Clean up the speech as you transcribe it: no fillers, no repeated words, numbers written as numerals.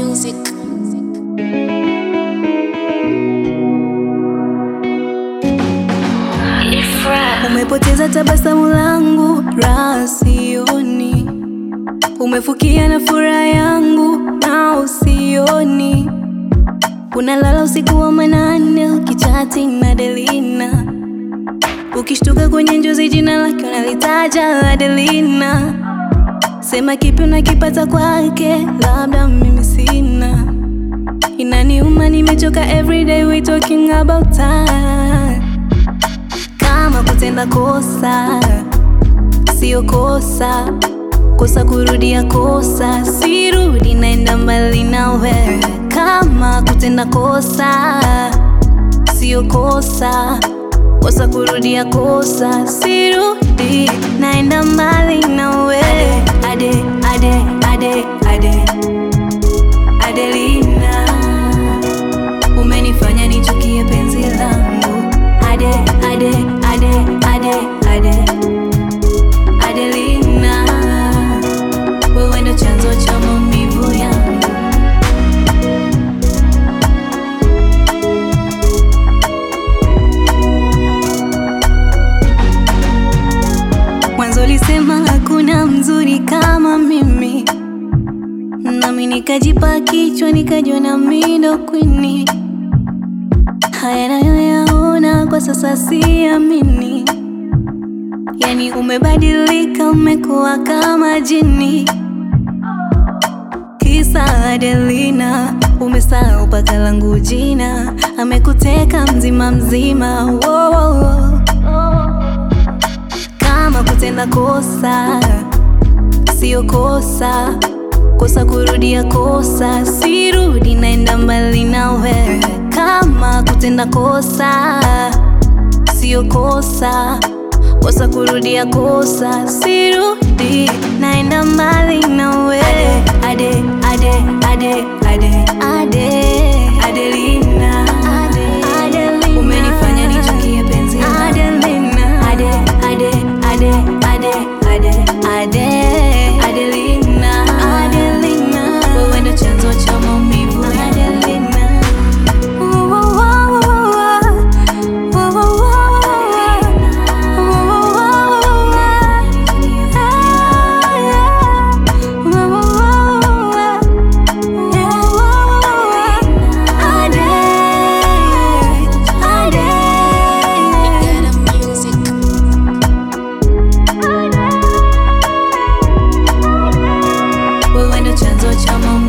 music. Umepoteza tabasamu langu, raha sioni. Umefukia na furaha yangu, na usioni. Unalala usiku wa manane, ukichati na Adelina. Ukishtuka kwenye njozi jina lake unalitaja Adelina. Sema kipi unakipata kwake, labda mimi sina. Inaniuma nimechoka, everyday we talking about time. Kama kutenda kosa, sio kosa. Kosa kurudia kosa, sirudi naenda mbali nawe. Kama kutenda kosa, sio kosa. Kosa kurudia kosa, sirudi naenda mbali nawe. Adelina, umenifanya nichukie penzi langu. Adelina, wewe ndo chanzo cha maumivu yangu. Mwanzo ulisema hakuna mzuri kama mimi, nami nikajipa kichwa nikajua mimi ndo queen. Haya nayoyaona kwa sasa siamini. Yani umebadilika, umekuwa kama jini. Kisa Adelina, umesahau paka langu jina. Amekuteka mzima mzima, wow. Kama kutenda kosa, sio kosa. Kosa kurudia kosa, sirudi naenda mbali nawe. Kama kutenda kosa, sio kosa. Kosa kurudia kosa, sirudi naenda mbali nawe. Adelina, umenifanya nichukie penzi Adelina. Adelina, wewe ndo chanzo cha maumivu Adelina. Wewe ndo chanzo cha maumivu.